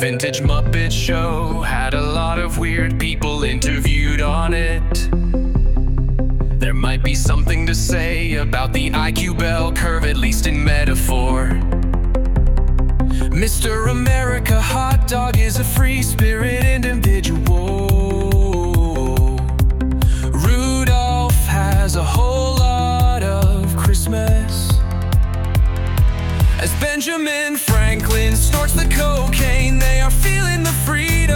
vintage Muppet show had a lot of weird people interviewed on it. There might be something to say about the IQ bell curve, at least in metaphor. Mr. America Hot Dog is a free-spirit individual. Rudolph has a whole lot of Christmas. As Benjamin Franklin snorts the cocaine, they are feeling the freedom.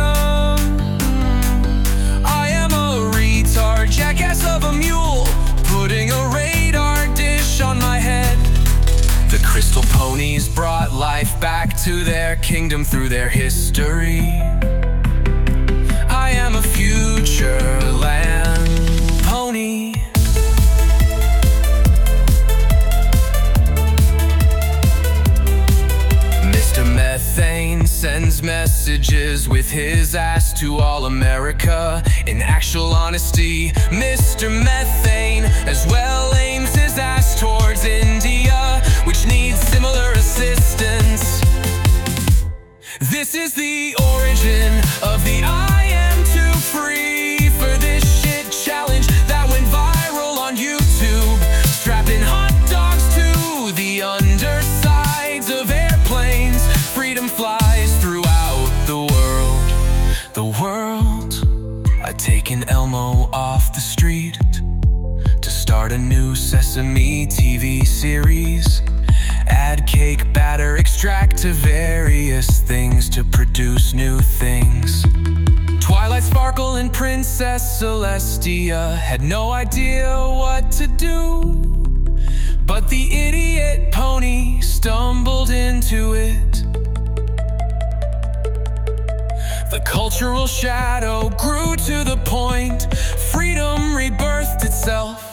I am a retard, jackass of a mule, putting a radar dish on my head. The crystal ponies brought life back to their kingdom through their history. I am a future land pony. Mr. Methane sends messages with his ass to all America. In actual honesty, Mr. Methane as well aims his ass towards India, which needs similar assistance. This is the origin of the I am too free for this shit challenge that went viral on YouTube. Strapping hot dogs to the undersides of airplanes, freedom flies throughout the world. The world. I'd taken Elmo off the street to start a new Sesame TV series. Add cake batter, extract to various things to produce new things. Twilight Sparkle and Princess Celestia had no idea what to do, but the idiot pony stumbled into it. The cultural shadow grew to the point freedom rebirthed itself.